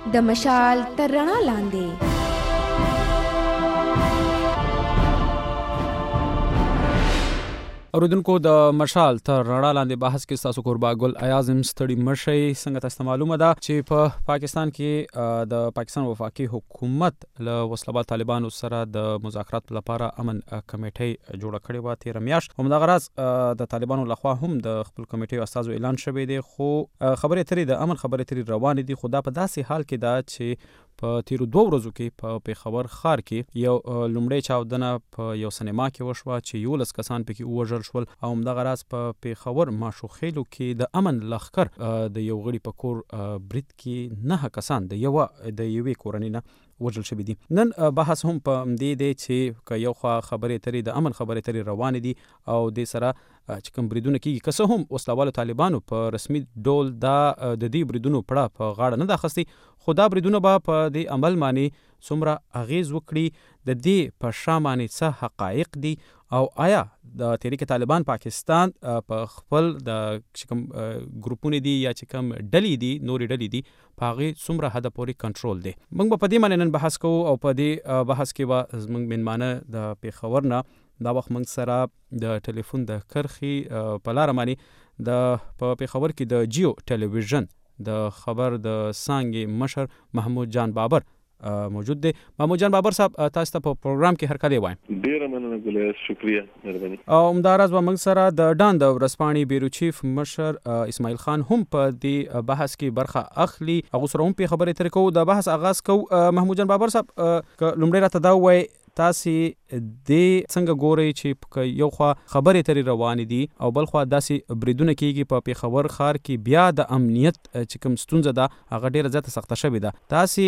د مشال تر رڼا لاندې. اوریدونکو د مشال تر رڼا لاندې بحث کې تاسو قربا ګل اعظم ستړي مشي څنګه تاسو معلومه ده چې په پاکستان کې د پاکستان وفاقي حکومت له وسلوال طالبانو سره د مذاکرات لپاره امن کمیټي جوړه کړې و 13 میاشت. همدغه راز د طالبانو لخوا هم د خپل کمیټي استازو اعلان شوی دی، خو خبرې اترې د امن خبرې اترې روان دي. خو دا په داسې حال کې ده چې په تیرو 2 ورځو کې په پیښور ښار کې یو لومړی چاودنه په یو سینما کې وشوه چې 11 کسان پکې ووژل شول، او همدغه راز په پیښور ماشوخیلو کې د امن لښکر د یو غړي په کور برید کې 9 کسان د یوې کورنۍ نه وژل شوي دي. نن بحث هم په دې دی چې یو خوا خبرې اترې د امن خبرې اترې روانې دي او د سره چې کوم بریدونه کیږي، که څه هم وسلوالو طالبانو په رسمي ډول د دې بریدونو پړه په غاړه نه ده اخیستې، خو دا بریدونه به په دې عمل باندې څومره اغیز وکړي، د دې په شا باندې څه حقایق دي، او آیا د تحریک طالبان پاکستان په خپل د کوم ګروپونه دي یا چې کوم ډلې دي نورې ډلې دي په هغه څومره حد پورې کنټرول دي. موږ په دې باندې نن بحث کوو او په دې بحث کې به زموږ منمانه د پیښور نه دا وخت موږ سره د ټلیفون د کرخي په لار باندې د په پیښور کې د جیو ټلویزیون د خبر د څانګې مشر محمود جان بابر موجود دی. محمود جان بابر صاحب تاسو ته په پروګرام کې هر کله وایم. ډیر مننه ګلیا، شکریا، مهرباني. او همداراز به موږ سره د ډان د ورسپانې بیرو چیف مشر اسماعیل خان هم په دې بحث کې برخه اخلي. هغه سره هم په خبرې اترې کوو، د بحث آغاز کوو. محمود جان بابر صاحب لومړی راته دا وایي تاسو د څنګه ګورئ چې یو خوا خبرې اترې روانې دي او بل خوا داسې بریدونه کیږي په پیښور ښار کې، بیا د امنیت چې کوم ستونزه ده هغه ډیره زیاته سخته شوې ده. تاسو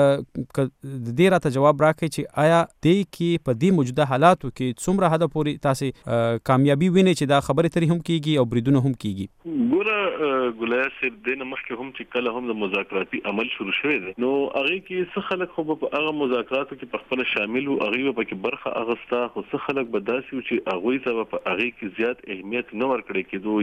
د دې راته جواب راکړئ چې آیا د کې په دې موجوده حالاتو کې څومره حد پورې تاسو کامیابی وینئ چې دا خبرې اترې هم کیږي او بریدونه هم کیږي؟ ګوره ګلیا صاحب، دنه مخکې هم چې کله هم د مذاکراتي عمل شروع شوی دی، نو هغه کې څه خلک خو په هغه مذاکراتو کې په خپل شامل وو، هغه په کې برخه اغستا، خو څه خلک به داسي چې هغه ته په هغه کې زیات اهمیت نه ورکړي کېدو،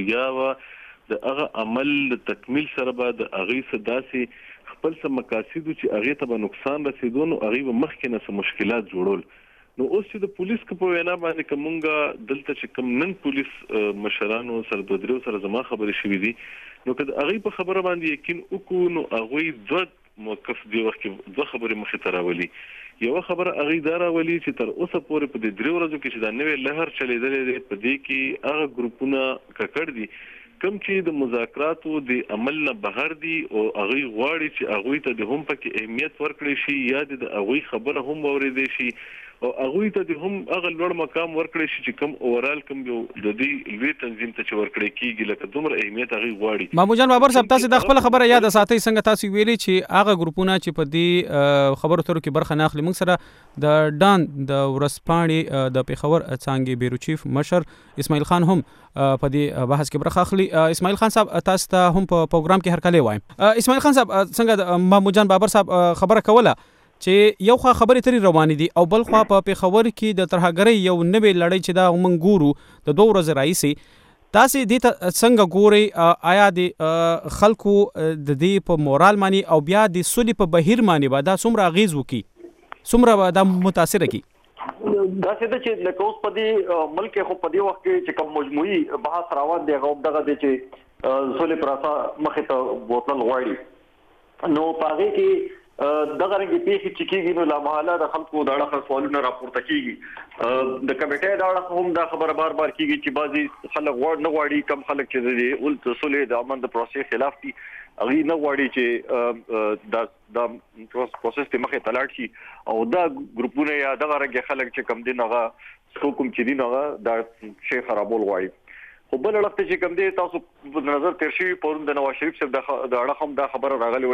یا د هغه عمل تکمیل سره به د هغه سداسي خپل سم مقاصد چې هغه ته به نقصان رسیدو، نو هغه به مخکې نه سم مشکلات جوړول. نو اوس چې د پولیس په وینا باندې کومګه دلته چې کوم نن پولیس مشرانو سره د درو سره زما خبرې شوې دي، نو کله هغه په خبره باندې یقین وکړو، نو هغه دوه موقف دی وخت دوه خبرې مخې ته راولي. یو خبره هغه اداره ولي چې تر اوسه پورې په دې درو ورځو کې چې دا نوې لهر چلیدلې ده، په دې کې هغه ګروپونه ککړ دي کوم چې د مذاکراتو د عمل نه بهر دي، او هغه غواړي چې هغه ته د هم پکې اهمیت ورکړي شي یا د هغه خبره هم اورېدي شي، او هغه ته هم هغه لوړ مقام ورکړي شي چې کوم اورال کوم یو د دې لوی تنظیم ته چې ورکړي کیږي لکه دومره اهمیت هغه غواړي. محمود جان بابر صاحب تاسو د خپل خبره یاد ساتئ، څنګه تاسو ویلي چې هغه ګروپونه چې په دې خبرو اترو کې برخه نه اخلي. موږ سره د ډان د ورسپانې د پیښور څانګې بیرو چیف مشر اسماعیل خان هم په دې بحث کې برخه اخلي. اسماعیل خان صاحب تاسو ته هم په پروګرام کې هر کله وایم. اسماعیل خان صاحب څنګه محمود جان بابر صاحب خبره کوله چې یو خوا خبرې اترې روانې دي او بل خوا په پیښور کې د ترهګرۍ یو نوې لړۍ چې دا موږ ګورو د 2 ورځې راهیسې، تاسو دې ته څنګه ګورئ؟ آیا د خلکو د دې په مورال باندې او بیا د سولې په بهیر باندې به دا څومره اغیز وکړي، څومره به دا متاثر کړي؟ دا څه ده چې لکه اوس په دې ملک خو په دې وخت کې چې کوم مجموعي بحث روان دی هغه دغه دی چې سولې پراسا مخې ته بوتل غواړي، نو په هغه کې دغه رنګ پیښې چې کېږي نو لا محاله د خلکو د اړخ سوالونه راپورته کېږي. د کمیټې د اړخ هم دا خبره بار بار کېږي چې بعضي خلک نه غواړي، کم خلک چې د ولت سولې د امن د پروسې خلاف دي هغه نه غواړي چې دا پروسس ته مخه تلاړ شي، او دا ګروپونه یا دغه رنګ خلک چې کم دین هغه کوم چې دین هغه د شیخ خرابول غواړي. خو بل وخت چې کوم دی تاسو په نظر تیر شي پرون د نواز شریف صاحب د اړه هم دا خبره راغلی و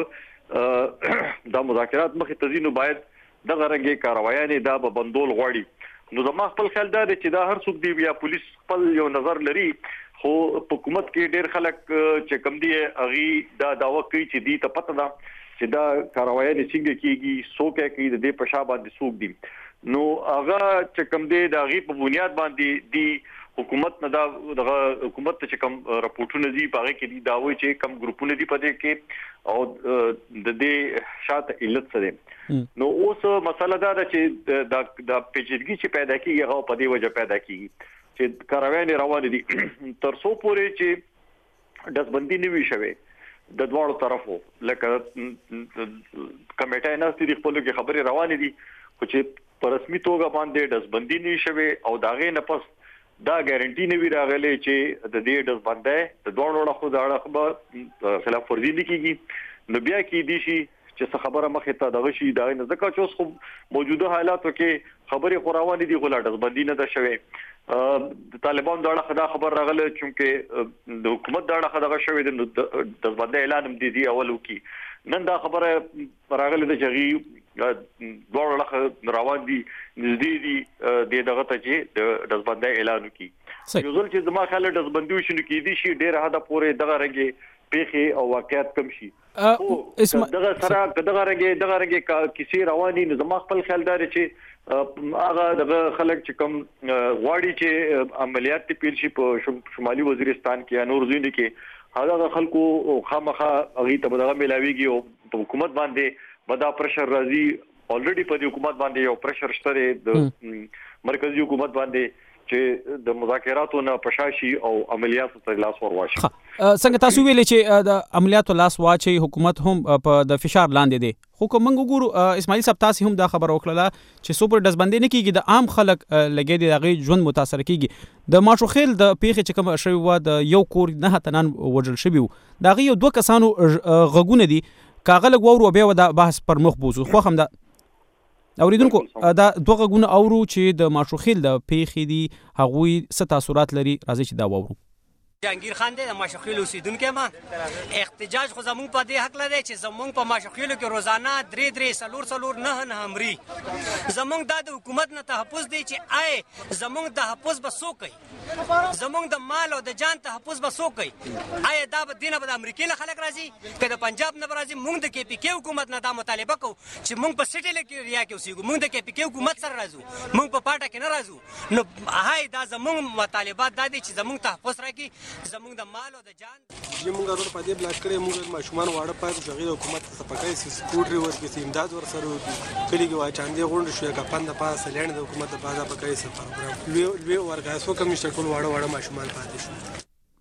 چې دا مذاکرات مخې ته ځینو باید دغه رنګه کاروایانې دا به بندول غواړي. نو زما خپل خیال دا دی چې دا هر څوک دی یا پولیس خپل یو نظر لري، خو حکومت کې ډېر خلک چې کوم دی هغه دا داوا کوي چې دی ته پته ده چې دا کاروایانې څنګه کیږي، څوک کوي، د دې په شا باندې څوک دي. نو هغه چې کوم دی د هغه په بنیاد باندې دی حکومت نه دا حکومت ته کم راپورټونه دي پاره کې دي دا وایي چې کم ګروپونه دي پدې کې او د دې شاته علت سره نو اوس مسله دا ده چې دا پیچیدګي چې پیدا کیږي هغه په دې وجه پیدا کیږي چې کاروان روان دي تر څو پورې چې دسبندي نیوي شوی د دوړو طرفو لکه کمیټه نه ستې خپل کې خبري روان دي خو چې په رسمي توګه باندې دسبندي نیوي شوی او داغه نه پس دا ګارانټي نه وی راغلي چې د دې دسبندې د دوړو خو دا خبره خلاف ورزي کیږي نو بیا کې دي شي چې خبره مخه ته دغه شي دا نه ځکه چې اوس خو موجوده حالاتو کې خبري خوراوانې دي غلا دسبندي نه ده شوی د طالبان دا خبر راغله چې د حکومت دا خبره شوی د دسبندې اعلان هم دي اولو کې نن دا خبره راغله د جغي دوړ لخ روان دي نږدې دي دغه ته چې د دسبندۍ اعلان وکي یو ځل چې زما خیال دسبندي وشنو کې دي شي ډېر هدا پورې دغه رنګي پیخي او واقعیت کم شي او دغه سره دغه رنګي کیسې رواني زما خپل خیال دار چې هغه دغه خلک چې کم غواړي چې عملیات پیل شي په شمالي وزیرستان کې نور ځینې کې هغه خلکو خامخا هغه ته بدغه ملاويږي او په حکومت باندې بدا پرشر راځي الریډي په حکومت باندې یو پرشر شته د مرکزی حکومت باندې چې د مذاکراتو نه پشاشي او عملیاتو ته لاس ورواشي څنګه تاسو ویلې چې د عملیاتو لاس واچي حکومت هم په د فشار لاندې دي خو کوم ګورو اسماعیل صاحب تاسو هم دا خبر وکړه چې سوپر دسبندي نه کیږي د عام خلک لګي دي هغه ژوند متاثر کیږي د ماشوخیل د پیخي چې کوم شوی و د یو کور نه تنان وجل شوی دا یو دوه کسانو غغونه دي کاغه لګورو بیا د بحث پر مخ بوزو خو هم دا اوریدونکو دا دوه غونه اورو چې د ماشوخیل د پیخي دي هغوی ست تاثیرات لري راځي چې دا وورو جهانگیر خان د ماشوخیل اوسیدونکو ما احتجاج خو زمونږ په دې حق لري چې زمونږ په ماشوخیلو کې روزانه 3 سلور نه همري زمونږ د حکومت نه تحفظ دی چې آی زمونږ د تحفظ بسو کوي زمونږ د مال او د جان تحفظ بسو کوي آی دا د دینه د امریکای نه خلک راځي که د پنجاب نه راځي مونږ د کې پی کې حکومت نه دا مطالبه کوو چې مونږ په سټیل کې ریا کې اوسېږو مونږ د کې پی کې حکومت سره راځو مونږ په پاټه کې نه راځو نو هاي دا زمونږ مطالبات دا دي چې زمونږ تحفظ راکړي زمونږ د مال او د جان موږ غواړو په دې بلاک کړي موږ ماشومان واړه پاتې شغې حکومت ته سپکای سي سپورټ ورکړي امداد ورسره وکړي کلی کې واچاندې غونډه شوې کپن د پاسه لاند د حکومت په بازار پکای سي پروګرام لوی ورګه سو کم شکل واړه ماشومان پاتې شو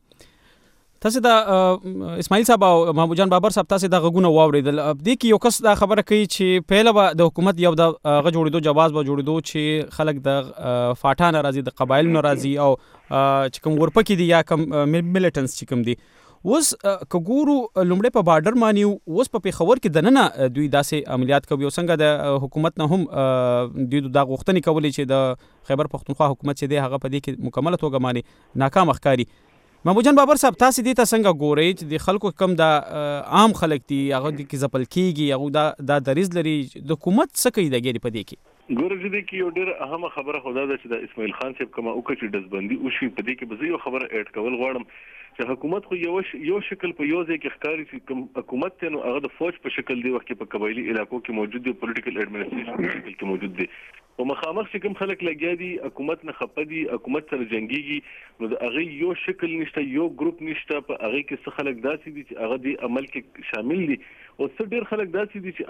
تاسو دا اسماعیل صاحب او محمود جان بابر صاحب تاسو دا غوونه واوریدل دې کې یو کس دا خبره کوي چې پهله به د حکومت یو د غ جوړېدو جواز به جوړېدو چې خلک د فاټان راځي د قبایل نه راځي او چې کوم ورپکې دي یا کوم میلیټنس چې کوم دي اوس کګورو لومړی په بارډر مانیو اوس په پیښور کې دننه دوی داسې عملیات کوي او څنګه د حکومت نه هم دوی دا غوښتنې کولې چې د خیبر پختونخوا حکومت چې دی هغه په دې کې مکمله توګه باندې ناکام ښکاري محمود جان بابر صاحب تاسو دې ته څنګه ګورئ چې د خلکو کم د عام خلک دي هغه د کې ځپل کیږي هغه دا دریز لري د حکومت څه کوي د ګری په دې کې ګورځي دې کې یو ډېر اهمه خبره خدا ده چې د اسماعیل خان صاحب کومه وکړه چې دزبندي او شی په دې کې به یو خبره اډ کول غواړم چې حکومت خو یو شکل په یو ځای کې ښکاری چې حکومت ته نو هغه د فوج په شکل دی وخت په قبایلی علاقو کې موجود دی پولیټیکل اډمنسټریشن په شکل کې موجود دی او مخامخ چې کوم خلک لګیا دي حکومت نه خپدي حکومت سره جنگيږي نو د هغه یو شکل نشته یو ګروپ نشته په هغه کې څه خلک داسې دي چې هغه دی عمل کې شامل دي او څه ډېر خلک داسې دي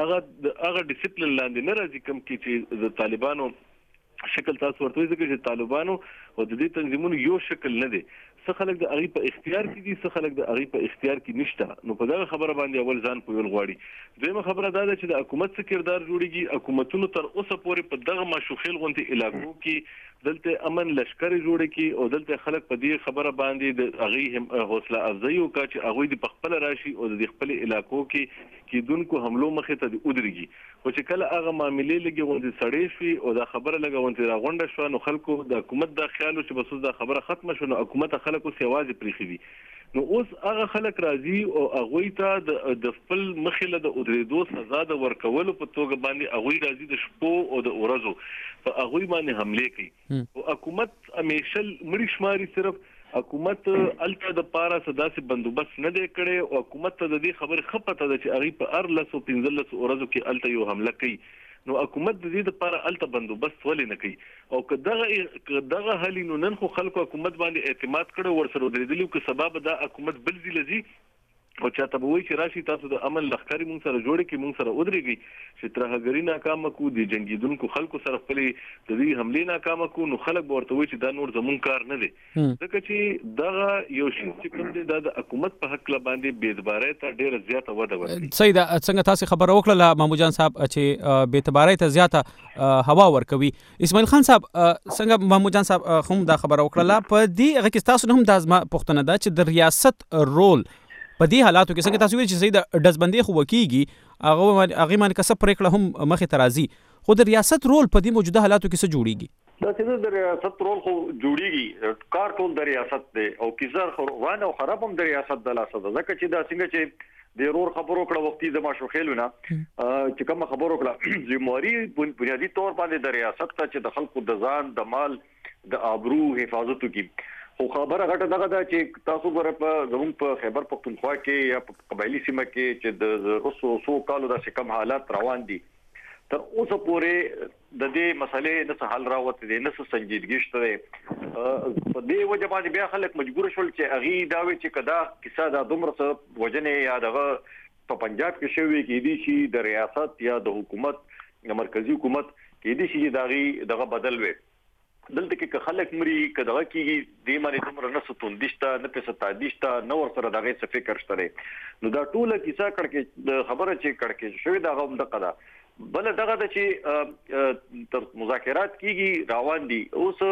چې هغه ډیسپلین لاندې نه راځي کوم کې چې د طالبانو شکل تاسو ورته ځکه چې طالبانو او د دې تنظیمونو یو شکل نه دی څه خلک د هغه په اختیار کې دي څه خلک د هغه په اختیار کې نشته نو په دا خبره باندې اول ځان پویل غواړي دویمه خبره دا ده چې د حکومت څخه کردار جوړیږي حکومتونو تر اوسه پورې په دغه ماشوخیل غونډې علاقو کې دلته امن لشکري جوړ کی او دلته خلک په دې خبره باندې د هغه حوصله افزایی او چې هغه د خپل راشي او د خپل علاقو کې کیدونکو حملو مخه ته ودرېږي او چې کله هغه معاملې لګي غونډې سړې شي او دا خبره لګونته راغونډه شو نو خلکو د حکومت د خیال چې بس دا خبره ختمه شو نو حکومت خلکو سیوازي پریخي دي نو اوس هغه خلک راځي او هغه ته د خپل مخله د اودریدو سزا د ورکولو په توګه باندې هغه راځي د شپو او د ورځو په هغه باندې حمله کوي او حکومت همیشه مړی شماري صرف حکومت الته د پارا صداسي بندوبست نه دی کړي او حکومت ته د دې خبر خپته ده چې هغه په 15 ورځو کې الته یو حمله کوي نو حکومت د دې لپاره الته بندوبست ولې نه کوي او کداغه حالي نو نن خو خلکو حکومت باندې اعتماد کړو ورسره درېدلی او که سبب دا حکومت بل ځای لذي او چاته به وایي چې راشي تاسو د امن لښکرې مونږ سره جوړ کړئ مونږ سره ودرېږئ چې ترهګري ناکامه کو د جنګیدونکو خلکو سره خپلې د دې حملې ناکامه کو نو خلک به ورته وایي چې دا نور زمونږ کار نه دی ځکه چې دغه یو شی چې کوم دی دا د حکومت په حق باندې بې اعتبارۍ ته ډېره زیاته وده ورکوي. صحیح ده. څنګه تاسو خبره وکړه محمود جان صاحب چې بې اعتبارۍ ته زیاته هوا ورکوي. اسماعیل خان صاحب څنګه محمود جان صاحب هم دا خبره وکړه په دې هغه کې تاسو هم د پوښتنه ده چې د ریاست رول په دې حالاتو کې څنګه تاسو ویل چې صحیح د ډزبندۍ خو وکیږي هغه باندې کسب پریکړه هم مخې ته راځي خو د ریاست رول په دې موجوده حالاتو کې څه جوړیږي؟ دا چې د ریاست رول خو جوړیږي کار ټول د ریاست دی او کیزر روان او خراب هم د ریاست د لاسه ده ځکه چې دا څنګه چې د رور خبرو کړه وختي د ماشوخیلونه چې کوم خبرو کړه ذمہواری بنیادی تور باندې د ریاست ته چې د خلکو د ځان د مال د آبرو حفاظت وکړي. خو خبره غټه دغه ده چې تاسو غره په زموږ په خیبر پختونخوا کې یا په قبایلی سیمه کې چې د اوسو سو کالو د کم حالات روان دي تر اوسه پورې د دې مسلې نه حل راوته دي نه سنجیدګي شته په دې وجه باندې بیا خلک مجبور شول چې اغي داوي چې کدا کیسه د دومره وجنه یا دغه په پنجاب کې شوی کې دي چې د ریاست یا د حکومت د مرکزی حکومت کې دي چې دغه بدل وي دلته کې خلک مري کداغه کېږي د معنی دومره نه ستوندشته نه پستا دیشته نو ور سره دغه څه فکر شته نو دا ټوله کیسه کړکه خبره چې کړکه شوی دا هم د قدا بل دغه د چې تر مذاکرات کیږي روان دي اوس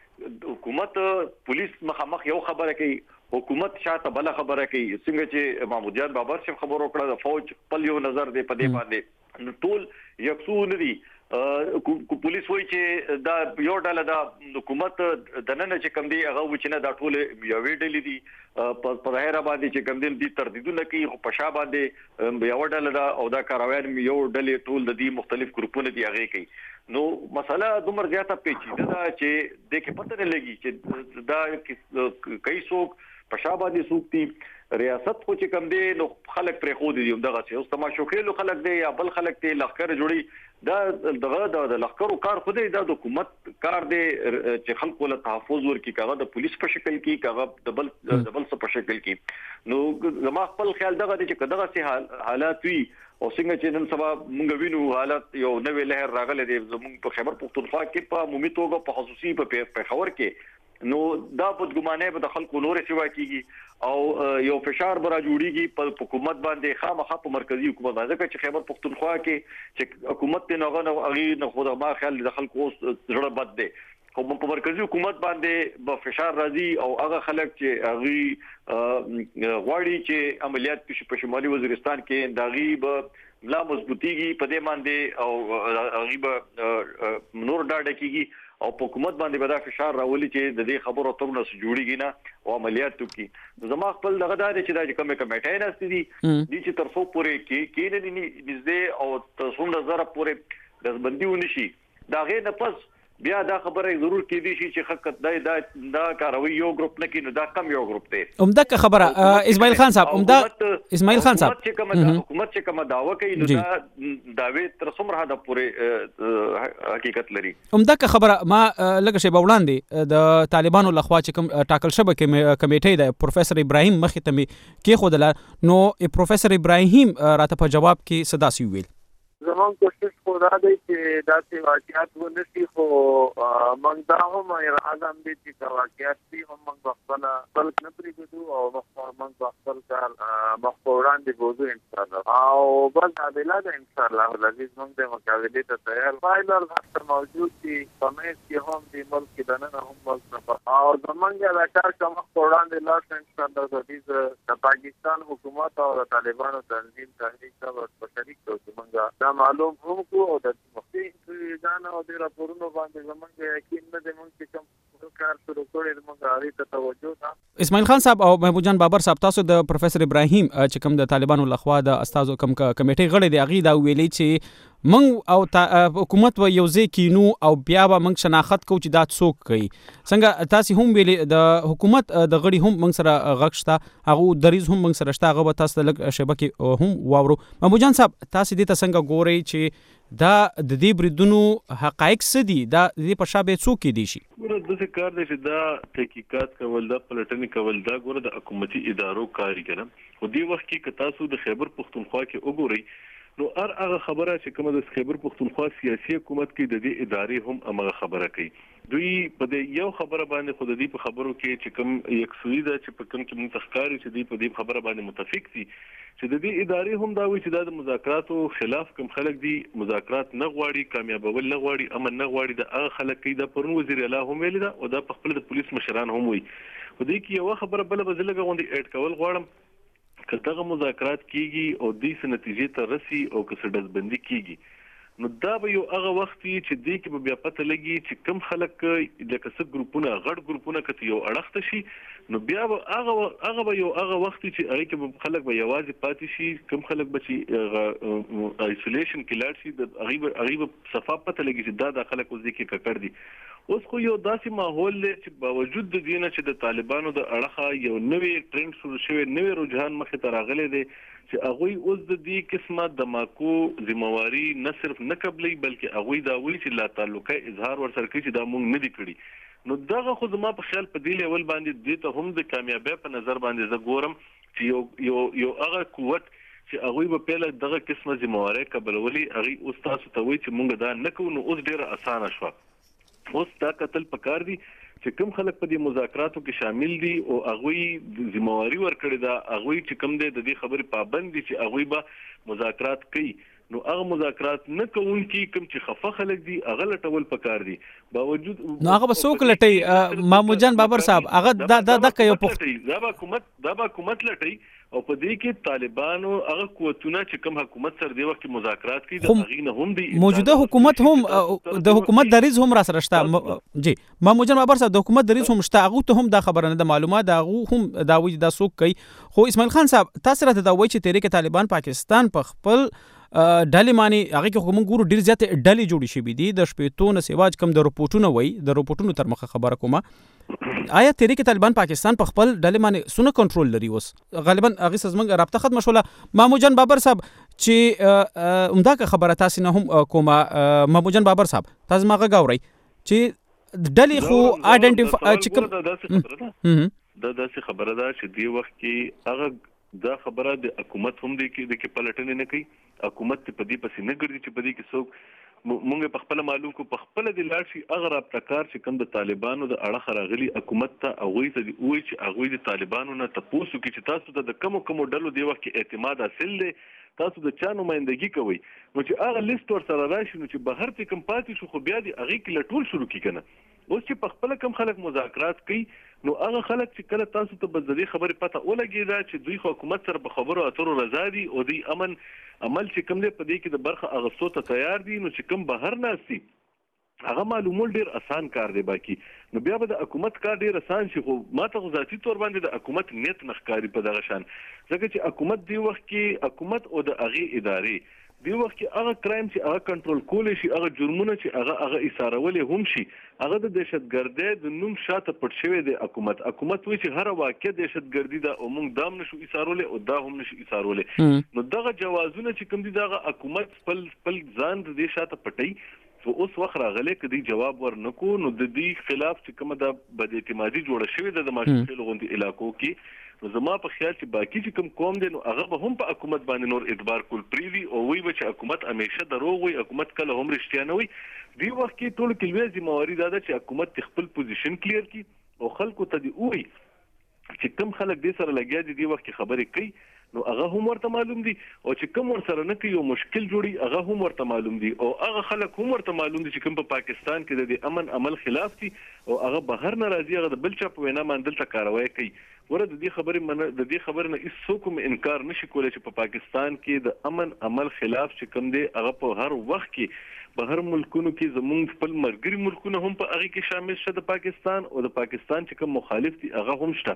حکومت پولیس مخامخ یو خبره کوي حکومت شاته بل خبره کوي څنګه چې محمود جان بابر شم خبرو کړه د فوج په یو نظر دی په دې باندې ټول یکسو نه دي پولیس وایي چې دا یو ډله د حکومت د نن چې کم دی هغه وچنه دا ټول یو ډلې دي په ظاهر باندې چې کم دي تردیدونه کوي خو په شا باندې یو ډله دا او دا کاروان یو ډلې ټول د دې مختلف ګروپونو دي هغه کوي نو مسله دومره زیاته پیچیده ده چې د کې پته نه لګي چې دا کای څوک په شا باندې سوکتي ریاست خو چې کم دی نو خلک پرې خو دي دغه څه اوس تماشوخیلو خلک دی یا بل خلک دی لخر جوړي دا دغه د لخرو کار خو دی دا د حکومت کار دی چې خلکو له تحفظ ورکړي کاغه د پولیس په شکل کې کاغه د بل څه په شکل کې نو زما خپل خیال دغه دی چې دغه سي حالات وي او څنګه چې نن سبا مونږ وینو حالت یو نوې لهر راغله دی زموږ په خیبر پختونخوا کې په عمومي توګه په خصوصي په خبر کې نو دا بدګمانه به د خلکو نور سیوا کیږي او یو فشار برا جوړیږي په حکومت باندې خامخا په مرکزی حکومت باندې ځکه چې خیبر پختونخوا کې چې حکومت ته نه اغي نه خود ما خیال د خلکو زړه بد دی خو په مرکزی حکومت باندې به فشار راځي او هغه خلک چې اغي غواړي چې عملیات په شمالي وزیرستان کې داغي به لا مضبوطیږي په دې باندې او اغي به نور ډاډه کیږي او په حکومت باندې به دا فشار راولي چې د دې خبرو ترونه جوړیږي نه او عملیات وکړي زما خپل دغه دا چې دا کومه کمیټه نه ستدي دي چې تر څو پورې کې نه نږدې او تر څو نظر پورې د بندي ونشي دا غیر نه پس بیا دا خبره ضرور کې دي چې حق دا کاروي یو ګروپ نه کینو دا کم یو ګروپ دی عمده خبره اسماعیل خان صاحب عمده اسماعیل خان صاحب حکومت چې کوم داوا کوي نو دا داوی تر څومره د پوره حقیقت لري عمده خبره ما لکه شی وړاندې د طالبانو لخوا چې کوم ټاکل شوی کمیټه د پروفیسور ابراهیم مختمی کې خودل نو پروفیسور ابراهیم راته په جواب کې صدا سی ویل زمون کوشش خو دا دی چې دا چې واقعیت ونشي خو موږ دا هم اعظم دي چې واقعیت دي هم موږ خپل نه پریږدو او موږ خپل کار مخوران دي بوزو ان شاء الله او بس عادلانه ان شاء الله العزيز موږ د مقابله ته تیار فایلر هر موجود دي پمې کې هم د ملک کې دنه هم ملک او زمونږ د کار کوم مخوران دي لاس ان شاء الله د پاکستان حکومت او طالبانو تنظیم تحریک سره په شریک توګه معلوم هم کو او د مختلفو ځان او د راپورونو باندې زمونږ یقین نه دی مونږ چې کوم کار شروع کړی موږ اړ ته توجه اسماعیل خان صاحب او محمود جان بابر صاحب تاسو د پروفیسور ابراهیم چې کوم د طالبانو لخوا د استادو کوم کمیټې غړي دی هغه دا ویلي چې موږ او حکومت و یو ځای کینو او بیا به موږ شناخت کو چې دا څوک کوي. څنګه تاسو هم ویلي د حکومت د غړي هم موږ سره غږ شته هغه دریز هم موږ سره شته هغه تاسو لږ شبکه هم واورو. محمود جان صاحب تاسو دې ته څنګه ګورئ چې دا د دې بریدونو حقایق څه دي دا دې په شابه څوک دي شي ګوره د څه کار دی چې دا تحقیقات کول دا پلټنې کول دا ګوره د حکومتي ادارو کاری کنه خو دې وخت کې که تاسو د خیبر پختونخوا کې وګورئ نو هغه خبره چې کومه د خیبر پختونخوا سیاسي حکومت کې د دې ادارې هم هغه خبره کوي. دوی په دې یو خبره باندې خود دې په خبرو کې چې کوم یکسوي ده چې په کوم کې منتخکاری چې دې په دې خبره باندې متفق دي چې د دې ادارې هم دا وایي چې د مذاکراتو خلاف کوم خلک دي مذاکرات نه غواړي کامیابول نه غواړي امن نه غواړي د هغه خلک کې د پرون وزیر اعلی هم ویل دا او د خپل د پولیس مشران هم وایي. خو دې کې یو خبره بل بدلګه غونډي اډ کول غواړم کله مذاکرات کیږي او دې نتیجې ته رسي او که ډزبندي کیږي نو دا به یو هغه وخت چې دې کې بیا پته لګي چې کم خلک لکه څه ګروپونه غړ ګروپونه کته یو اړخته شي نو بیا به هغه یو هغه وخت چې هغه کې خلک به یوازې پاتې شي کم خلک به چې آیسولیشن کې لاړ شي د غریب صفه پته لګي چې دا خلک وځي کې ککړ دي. اوس خو یو داسې ماحول دی چې باوجود د دې نه چې د طالبانو د اړخه یو نوې ټرند شروع شوی نوې رجحان مخې ته راغلی دی چې هغه اوس د دې قسمه دماکو ذمہواری نه صرف نه قبلي بلکې هغه دا وایي چې لا تعلقه اظهار ورسره کوي چې دا مونږ نه دي کړی. نو دغه خو زما په خیال په دې لیول باندې دې ته هم د کامیابی په نظر باندې زه ګورم چې یو هغه قوت چې هغه په پیله دغه قسمه ذمہواری قبلولي هغه اوس تاسو ته وایي چې مونږ دا نه کوو نو اوس ډیره اسانه شوه. اوس دا قتل پکار دي چې کوم خلک په دې مذاکراتو کې شامل دي او هغه ذمہواری ورکړي دا هغه چې کوم د دې خبرې پابند دي چې هغه به مذاکرات کوي نو هغه مذاکرات نه کوونکی کوم چې خفه خلک دي هغه لټول پکار دي باوجود نو هغه څوک لټي محمود جان بابر صاحب هغه دا یو دا حکومت لټي او په دې کې طالبانو هغه قوتونه چې کوم حکومت سره دی وخت مذاکرات کوي د هغه نه هم دي موجوده حکومت هم د حکومت دریز هم را سره شته جی محمود جان بابر صاحب د حکومت دریز هم شته هغه ته هم دا خبره نه د معلومات هغه هم دا وایي دا څوک کوي. خو اسماعیل خان صاحب تاسو راته دا وایي چې تحریک طالبان پاکستان په خپل ډلې معنی هغه کې کوم ګورو ډیر زیات ډلې جوړې شي دي د شپېتو نه سیواج کم د رپورټونو وای د رپورټونو تر مخه خبره کومه آیا تحریک طالبان پاکستان په خپل ډلې معنی سونه کنټرول لري اوس غالبا هغه سزمنګ رابطه ختم شوله. محمود جان بابر صاحب چې عمده خبره تاسو نه هم کومه محمود جان بابر صاحب تاسو ماغه غوړی چې ډلې خو آیډنټیفای چې دا داسې خبره ده چې دی وخت کې هغه دا خبره د حکومت هم دی کې پلټنې نه کوي حکومت په دې پسې نه ګرځي چې په دې کې څوک مونږ په خپل معلوم کو په خپل د لاړ شي هغه رابطکار چې کوم د طالبانو د اړه راغلي حکومت ته هغه ته وایي چې هغه د طالبانو نه تاسو کې چې تاسو ته د کوم ډلو دی وخت کې اعتماد حاصل دی تاسو د چا نمائندګي کوي نو چې هغه لیست ور سره راشي نو چې بهر ته کوم پاتې شو خو بیا دی هغه کې لټول شروع کی کنه اوس چې په خپل کوم خلک مذاکرات کوي نو هغه خلک چې کله تاسو ته بذری خبره پته ولګي دا چې دوی حکومت سره په خبرو اترو رضا دي او دوی امن عمل چې کوم دی په دې کې د برخه اغستو ته تیار دي نو چې کوم بهر ناسي هغه معلومول ډیر اسان کار دی باقي نو بیا به د حکومت کار ډیر اسان شي خو ماته ذاتي تور باندې د حکومت نیت نخکاری په دغه شان ځکه چې حکومت دی وخت کې حکومت او د اغي ادارې دی وخت کې هغه کرایم چې هغه کنټرول کول شي هغه جرمونه چې هغه ایثارولې هم شي هغه د دهشتګردۍ د نوم شاته پټ شوی دی حکومت وایي چې هر واقع دهشتګردي ده او موږ دام نشو ایثارولې او دا هم نشو ایثارولې نو دغه جوازونه چې کوم دي دغه حکومت خپل ځان د دې شاته پټي خو اوس وخت راغلی کدي جواب ورنکو نو د دې خلاف چې کومه د بد اعتمادي جوړه شوې ده د ماشوخیل غوندي علاقو کې نو زما په خیال چې باقي چې کوم قوم دي نو هغه به هم په حکومت باندې نور اعتبار کول پریوي او وی به چې حکومت همیشه دروغ وي حکومت کله هم رښتیا نه وي دی وخت کې ټول کلوې ذمہواری ده چې حکومت خپل پوزیشن کلیر کړي او خلکو ته دی وي چې کوم خلک دې سره لګیا دي دی وخت کې خبرې کوي نو هغه هم ورته معلوم دي او چې کوم ور سره نه کوي یو مشکل جوړي هغه هم ورته معلوم دي او هغه خلک هم ورته معلوم دي چې کوم په پاکستان کې د امن عمل خلاف دي او هغه بهر نه راځي هغه د بل چا په وینا باندې دلته کاروایی کوي ورته د دې خبرې نه هیڅ کوم انکار نشي کولای چې په پاکستان کې د امن عمل خلاف چې کوم دي هغه په هر وخت کې بهر ملکونو کې زمونږ خپل مرګري ملکونه هم په هغه کې شامل شته د پاکستان او د پاکستان چې کوم مخالف دي هغه هم شته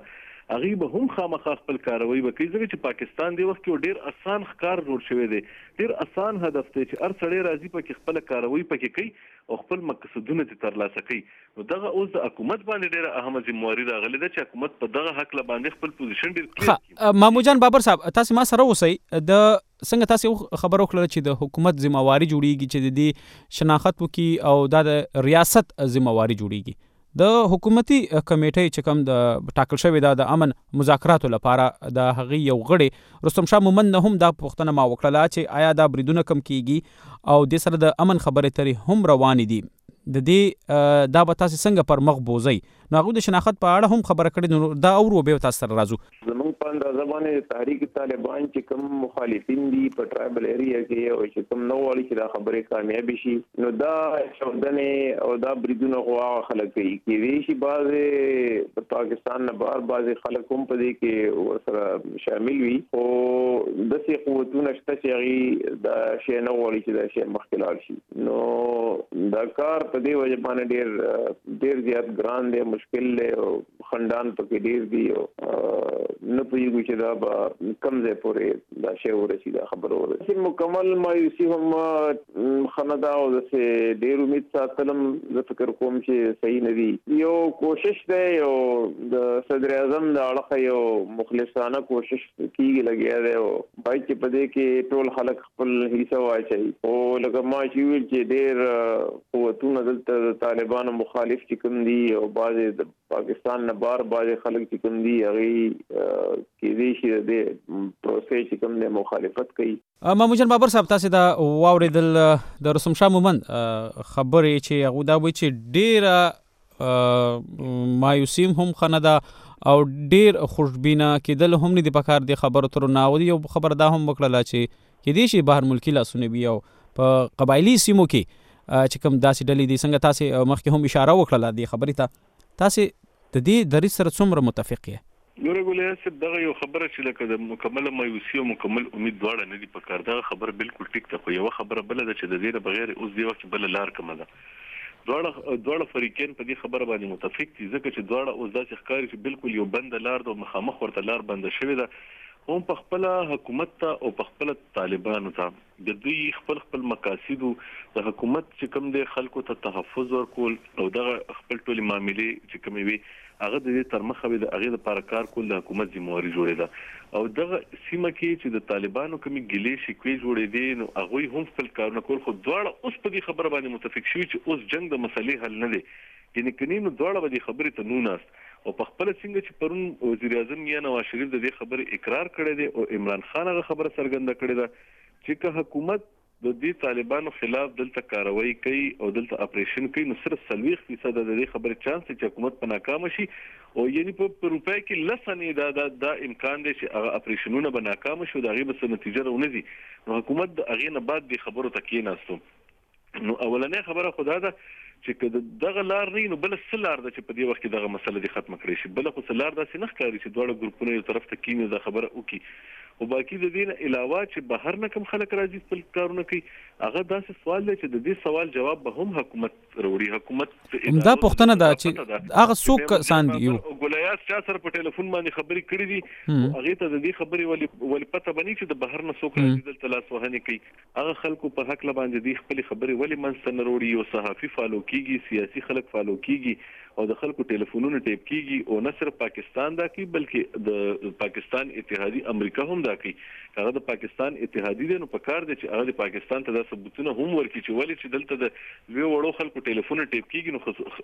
هغه به هم خامخا خپل کاروي وکړي ځکه چې پاکستان دی وخت کې ډیر اسان ښکار جوړ شوی دی ډیر اسان هدف دی چې هر سړی راځي پکې خپل کاروي پکې کوي او خپل مقصدونه ترلاسه کوي نو دغه اوس د حکومت باندې ډیره اهمه ذمہواری راغلې ده چې حکومت په دغه حق باندې خپل پوزیشن ډیر کلیر کړي. مامو جان بابر صاحب تاسو ما سره اوسئ د څنګه تاسو خبرو کړل چې د حکومت ذمہواری جوړیږي چې د دې شناخت وکي او د ریاست ذمہواری جوړیږي د حکومتي کمیټې چې کوم د ټاکل شوی د امن مذاکراتو لپاره د هغې یو غړي رستم شاه مومند هم دا پوښتنه ما وکړله چې آیا دا بریدونه کم کیږي او د سره د امن خبرې ترې هم روانې دي د دې دا به تاسو څنګه پر مخ بوزئ نو هغه د شناخت په اړه هم خبره کړې نو دا اورو به تاسو سره راځو. زموږ په اندازه باندې تحریک طالبان چې کوم مخالفین دي په ټرایبل ایریا کې او چې کوم نو والی چې دا خبرې کامیابی شي نو دا شودنه او دا بریدونه غوا خلک کوي کې شي بعض پاکستان نه بعض خلک هم په دې کې ورسره شامل وي او د سي قوتونه شته چې دا شی نه والی چې دا شی مخکلال شي نو دا کار په دې وجه باندې ډیر زیات ګران دی مشکل دی او خندان پکې ډیر دی او نه پوهیږو چې دا به کم ځای پورې دا شی ورسي دا خبره ورسي مکمل مایوسي هم خندا او د ډیر امید ساتلم زه فکر کوم چې صحیح نه دی یو کوشش دی او د صدر اعظم د اړخه یو مخلصانه کوشش کیږي لګیا دی او باید چې په دې کې ټول خلک خپل حصہ واچي او لکه ما چې ویل چې ډیر قوتونه دلته طالبانو مخالف چې کوم دي او بعض د پاکستان نه بعض خلک چې کوم دي هغه کې دي چې د پروسې چې کوم د مخالفت کوي. مامو جان بابر صاحب تاسو دا واوریدل د رستم شاه مومند خبرې چې هغه دا وایي چې ډیر مایوسیم هم خندا او ډیر خوشبینه کېدل هم نه دي پکار دي خبرو تر ناودي او خبر دا هم وکړه چې دې شي بهر ملکی لاسونه بي او په قبایلی سیمو کې چې کوم داسې ډلې دي څنګه تاسو مخکې هم اشاره وکړه دې خبرې ته تاسو د دې دریځ سره څومره متفق یې؟ نور ګولیا صاحب دغه یو خبره چې لکه د مکمل مایوسي او مکمل امید دواړه نه دي پکار دغه خبره بالکل ټیک ته خو یو خبره بل ده چې د دې بغیر اوس دی وخت بل لار کومه ده دواړه فریقین په دې خبره باندې متفق دي ځکه چې دواړه اوس داسې ښکاري چې بالکل یو بند لار د مخامخ ورته لار بند شوې ده هم په خپل حکومت ته او په خپل طالبانو ته د دوی خپل مقاصد د حکومت چې کوم د خلکو ته تحفظ ورکول او دغه خپل ټولې معاملې چې کومې وي هغه د دې تر مخه د هغه لپاره کار کول د حکومت ذمہواری جوړې ده او دغه سیمه کې چې د طالبانو کومې ګلې شکوې جوړې دي نو هغه هم خپل کارونه کول خو دواړه اوس په دې خبره باندې متفق شوي چې اوس جنگ د مسلې حل نه دی یعنی کنينو دواړه به خبرې ته نو ناست او په خپل څنګه چې پرون وزیر اعظم یا نواز شریف د دې خبرې اقرار کړی دی او عمران خان هغه خبره څرګنده کړې ده چې که حکومت د دې طالبانو خلاف دلته کاروایی کوي او دلته اپریشن کوي نو صرف 30% د دې خبرې چانس چې حکومت په ناکام شي او یعنی په روپای کې لسنې دا امکان دی چې هغه اپریشنونه به ناکام شي او د هغې به څه نتیجه راونه ځي نو حکومت د هغې نه بعد دې خبرو ته کېناستو نو اولنې خبره خدا ده چې دغه لار نه نو بل څه لار ده چې په دې وخت کې دغه مسله دې ختم کړي شي بل خو څه لار داسې نه ښکاري چې دواړه ګروپونه یو طرف ته کینی دا خبره وکړي او باقي د دې نه علاوه چې بهر نه کوم خلک راځي خپل کارونه کوي هغه داسې سوال دی چې د دې سوال جواب به هم حکومت وروړي حکومت دا پوښتنه ده چې هغه څوک کسان دي ګولیاس چا سره په ټلیفون باندې خبرې کړې دي هغه ته د دې خبرې ولې پته بني چې د بهر نه څوک راځي دلته لاس وهنې کوي هغه خلکو په حق باندې دې خپل خبرې ولې منځ نه وروړي او صحافي فالو کیږي سیاسي خلک فالو کیږي او د خلکو ټلیفونونه ټیپ کیږي او نه صرف پاکستان دا کوي بلکې د پاکستان اتحادی امریکا هم دا کوي هغه د پاکستان اتحادی دی نو په کار دی چې هغه د پاکستان ته د ثبوتونه هم ورکړي چې ولې چې دلته د لوی وړو خلکو ټلیفونونه ټیپ کیږي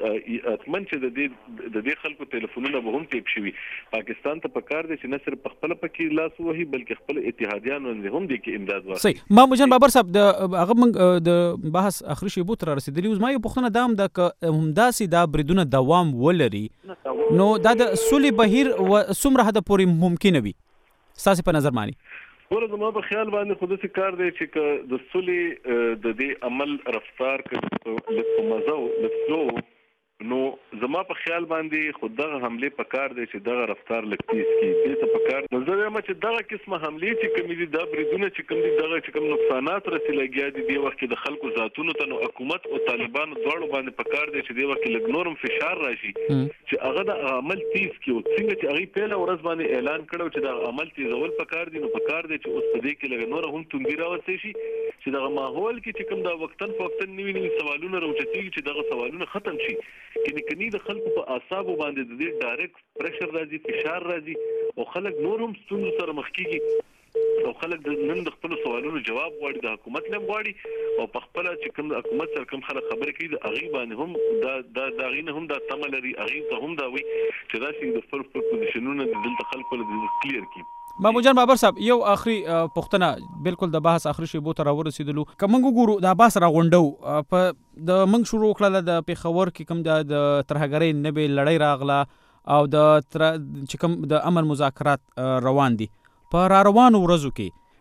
نو اتمن چې د دې خلکو ټلیفونونه به هم ټیپ شي پاکستان ته په کار دی چې نه صرف خپل پکې لاس وهي بلکې خپل اتحادیانو هم د کې امداد ورکړي. صحیح مامو جان بابر صاحب د هغه موږ د بحث اخري شی بوت را رسیدلی اوس ما یو پوښتنه دام د همداسې دا بریدونه دوام ولري نو دا د سولې بهیر و څومره حد پورې ممکن وي ستاسو په نظر مانی؟ ورته ما په خیال باندې خو داسې کار دی چې د سولې د دې عمل رفتار کې د مزو د سلو نو زما په خیال باندې خود دغه حمله په کار دی چې دغه رفتار لکتیس کی دې ته په کار نظر یم چې دغه قسمه حمله چې کوم دي د بریدونه چې کوم دي دغه چې کوم نقصانات رسیدلګیا دي د وخت کې د خلکو ذاتونو ته نو حکومت او طالبانو دواړو باندې په کار دی چې د وخت کې لګ نورم فشار راشي چې هغه د عمل تیز کی او څنګه چې هغه په ورځ باندې اعلان کړو چې د عمل تیزول په کار دي نو په کار دی چې اوس په دې کې لګ نور هم توندی راوځي شي چې دغه ماحول کې چې کوم دا وختن په وختن نیوي سوالونه راوچتي چې دغه سوالونه ختم شي کني د خلکو په اعصابو باندې د دې ډایرکټ پریشر راځي فشار راځي او خلک نور هم ستونزو سره مخ کیږي او خلک نن د خپل سوالونو جواب غواړي د حکومت نه غواړي او په خپل چې کوم حکومت سره کوم خلک خبرې کوي د اغي باندې هم د غینه هم د تملري اغي ته هم دا وي چې راشي د خپل پوزیشنونو د دلته خلکو له کلیر کی محمود جان بابر صاحب یو اخري پښتنه بالکل د بحث اخري شیبو ته راورسېدلو کوم ګورو د عباس راغونډو په د منګ شروع کړل د پیښور کې کوم د ترهګرۍ نبي لړۍ راغله او د چې کوم د امن مذاکرات روان دي په روانو ورځو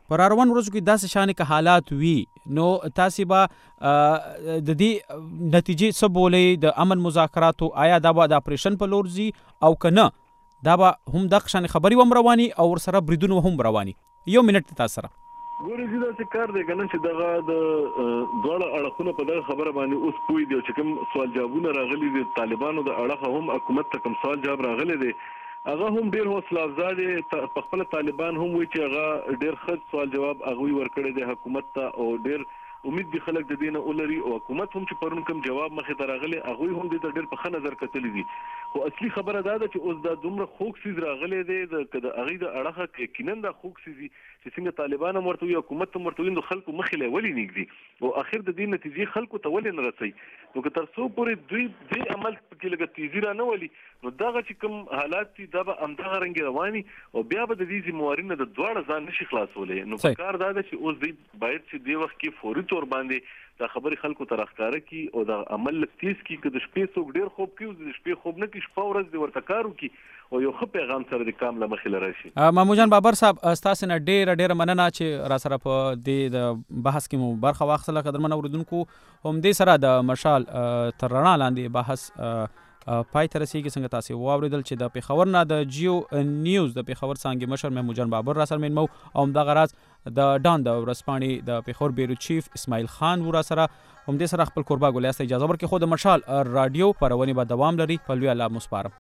کې داسې شان کې حالات وي نو تاسو به د دې نتیجې څه بولې د امن مذاکراتو آیا دا به د اپریشن په لور ځي او کنه دا به هم د خشن خبري وم رواني او ورسره بریدونه هم رواني یو منټ تاسو سره ګورې چې دا کار دی کنه چې دغه د دوړ اړخونه په دغه خبره باندې اوس کوی دی چې کوم سوال جوابونه راغلي دي طالبانو د اړخه هم حکومت ته کوم سوال جواب راغلي دي هغه هم ډیر حوصله افزا دي په خپل طالبان هم وی چې هغه ډیر ښه سوال جواب هغه ورکړي دي حکومت ته او ډیر امید دي خلک د دینه اولري او حکومت هم چې پرون کوم جواب مخې ته راغلي هغه هم د ډیر په ښه نظر کتلې دي خو اصلي خبره دا ده چې اوس دا دومره خوږ سیز راغلي دي د هغه د اړخه کې کینن دا خوږ سیز چې څنګه طالبان مرتوی حکومت مرتوی د خلکو مخې له ولې نګدي او اخر د دې نتیجې خلکو ته ولې نه رسي نو که تر څو پورې دوی دې عمل کې لګ تیزی را نه ولي نو داغه چې کوم حالات دي دا به امدغه رنګ رواني او بیا به د دې ذمہوارینه د دواړه ځان نشي خلاصولې نو کار دا ده چې اوس دې باید چې د وخت کې فوري تور باندې دا خبرې خلکو ته راښکاره کی او دا عمل تیز کی که د شپې څوک ډیر خوب کوي د شپې خوب نه کی شپه ورځ دی ورته کارو کی او یو ښه پیغام سره د کام لمخې لراشي محمود جان بابر صاحب تاسو نه ډیر مننه چې را سره په دې بحث کې مو برخه واخیستله قدرمن اوریدونکو هم دې سره د مشال تر رڼا لاندې بحث پای ته رسیږي څنګه تاسو واوریدل چې د پیښور نه د جیو نیوز د پیښور څنګه مشر محمود جان بابر را سره مینمو او د غراز د ډان د ورسپانې د پیښور بیرو چیف اسماعیل خان ورا سره هم دې سره خپل قربا ګولیاست اجازه ورکړي خو د مشال رادیو پرونی به دوام لري په لوی الله مسپارم